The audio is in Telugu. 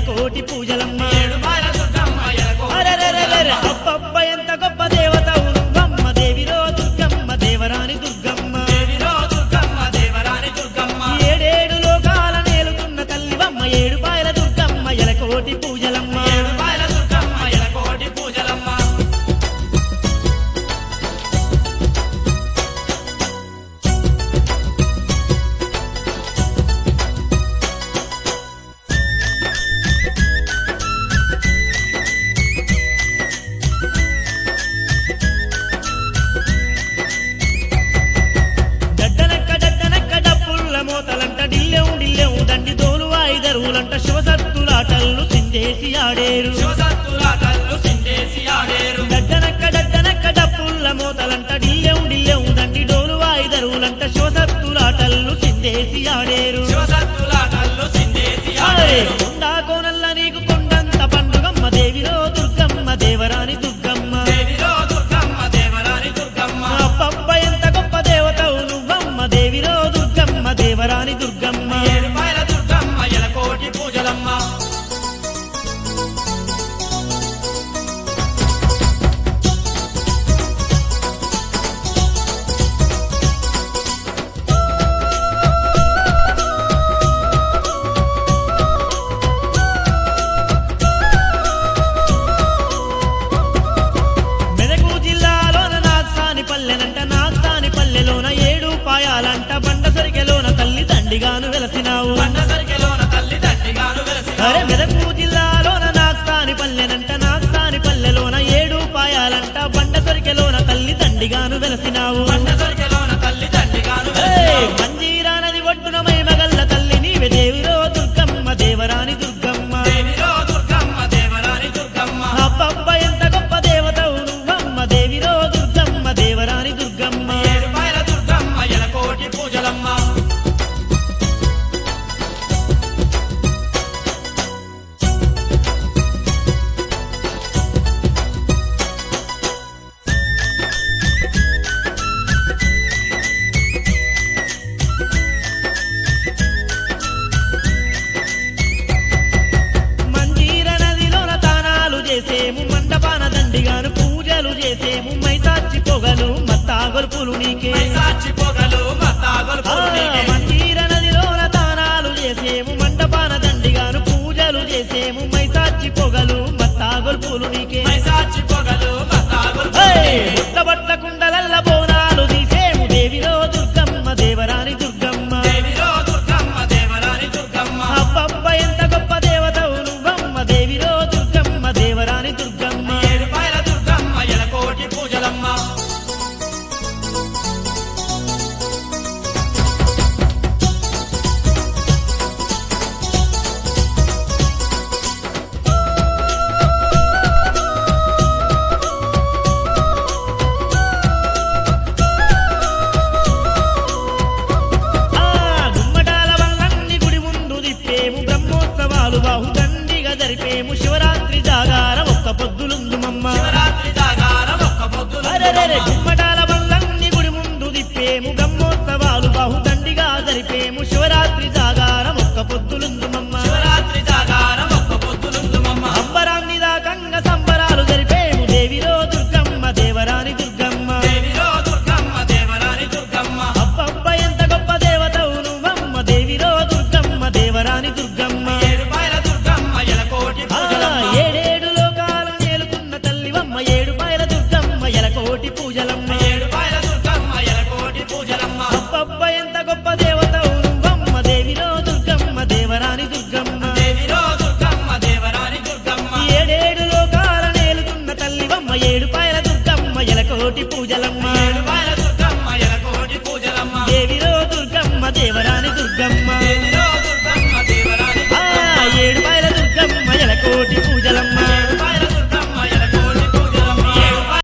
ఎలకోటి పూజలమ్మ ఏడుపాయల దుర్గమ్మ ఎలకోటి అరెరెరెరెరె అబ్బబ్బ ఎంత గొప్ప దేవతవు నువ్వమ్మ దేవిరో దుర్గమ్మ దేవరాని దుర్గమ్మ దేవిరో దుర్గమ్మ దేవరాని దుర్గమ్మ ఏడేడు లోకాల నేలుతున్న తల్లివమ్మ ఏడుపాయల దుర్గమ్మ ఎలకోటి పూజలమ్మ ఏడుపాయల దుర్గమ్మ ఎలకోటి పూజలమ్మ డడ్డనక్క డప్పుల్ల మోతలంట డిల్లెం దండి దోలు వాయిదరువులంట శివసత్తులాటల్లు సిందేసి ఆడేరు శివసత్తులాటల్లు సిందేసి ఆడేరు డడ్డనక్క డప్పుల్ల మోతలంట డిల్లెం దండి డోలు వాయిదరువులంట శివసత్తులాటల్లు సిందేసి ఆడేరు శివసత్తులాటల్లు సిందేసి అరే ఆడేరు కొండా కోనల్ల నీకు కొండంత పండుగమ్మ దేవిరో దుర్గమ్మ దేవరాని దుర్గమ్మ దేవిరో దుర్గమ్మ దేవరాని దుర్గమ్మ అబ్బబ్బ ఎంత గొప్ప దేవతవు నువ్వమ్మ దేవిరో దుర్గమ్మ దేవరాని దుర్గమ్మ ఏడుపాయల దుర్గమ్మ ఎలకోటి పూజలమ్మ మెదకు జిల్లాలోన నాగ్సాని పల్లెనంట నాగ్సాని పల్లెలోన ఏడు పాయాలంట బండ సరికెలోన తల్లి దండిగాను వెలసినావు పండ సరికెలోన తల్లి తండ్రిగాను వెలసిన అరే మెదకు జిల్లాలోన నాగ్సాని పల్లెనంట నాగ్సాని పల్లెలోన ఏడు పాయాలంట బండ సరికెలోన తల్లి దండిగాను వెలసినావు పండ సరికెలోన తల్లి తండ్రిగాను ఏయ్, వెలసిన మంజీరా నది ఒడ్డున మైమగల్ల తల్లి నీవే దేవిరో దుర్గమ్మ దేవరాని దుర్గమ్మ దేవిరో దుర్గమ్మ దేవరాని దుర్గమ్మ అబ్బబ్బ ఎంత గొప్ప దేవతవు నువ్వమ్మ దేవిరో దుర్గమ్మ దేవరాని దుర్గమ్మ ఏడుపాయల దుర్గమ్మ ఎలకోటి పూజలమ్మ మంజీర నదిలోన తానాలు చేసేము మండపాన దండిగాను పూజలు చేసేము మైసాచి పొగలు మత్తా గొలుపులు నీకే సాక్షి పొగలు మత్తాగొలు ఆ, మంజీర నదిలోన తానాలు చేసేము మండపాన దండిగాను పూజలు చేసేము మైసాచి పొగలు మత్తా గొలుపులు నీకే సాక్షి పొగలు మత్తాగొలు బుట్టబట్ల కుండలల్ల బోనాలు తీసేము దేవిరో దుర్గమ్మ దేవరాని దుర్గమ్మ దేవిరో దుర్గమ్మ దేవరాని దుర్గమ్మ అబ్బబ్బ ఎంత గొప్ప దేవతవు నువ్వమ్మ దేవిరో దుర్గమ్మ దేవరాని దుర్గమ్మ ఏడుపాయల దుర్గమ్మ ఎలకోటి పూజలమ్మ గుమ్మటాల వల్లన్ని గుడి ముందు దిప్పేము బ్రహ్మోత్సవాలు బాహుదండిగా జరిపేము శివరాత్రి జాగారం ఒక్క పొద్దులుందు మమ్మ శివరాత్రి జాగారం ఒక్క పొద్దులు అరెరెరె గుమ్మటాల వల్లన్ని గుడి ముందు దిప్పేము బ్రహ్మోత్సవాలు బాహుదండిగా జరిపేము శివరాత్రి జాగారం ఒక్క పొద్దులుందు మమ్మ శివరాత్రి జాగారం ఒక్క పొద్దులుందు మమ్మ అంబరాన్ని దాకంగా సంబరాలు జరిపేము దేవిరో దుర్గమ్మ దేవరాని దుర్గమ్మ దేవిరో దుర్గమ్మ దేవరాని దుర్గమ్మ అబ్బబ్బ ఎంత గొప్ప దేవతవు నువ్వమ్మ దేవిరో దుర్గమ్మ దేవరాని దుర్గమ్మ ఏడుపాయల దుర్గమ్మ ఎలకోటి ఆ, పూజలమ్మ ఏడేడు లోకాల నేలుతున్న తల్లివమ్మ ఏడుపాయల దుర్గమ్మ ఎలకోటి పూజలమ్మ ఏడుపాయల దుర్గమ్మ ఎలకోటి పూజలమ్మ అబ్బబ్బ ఎంత గొప్ప దేవతవు నువ్వమ్మ దేవిరో దుర్గమ్మ దేవరాని దుర్గమ్మ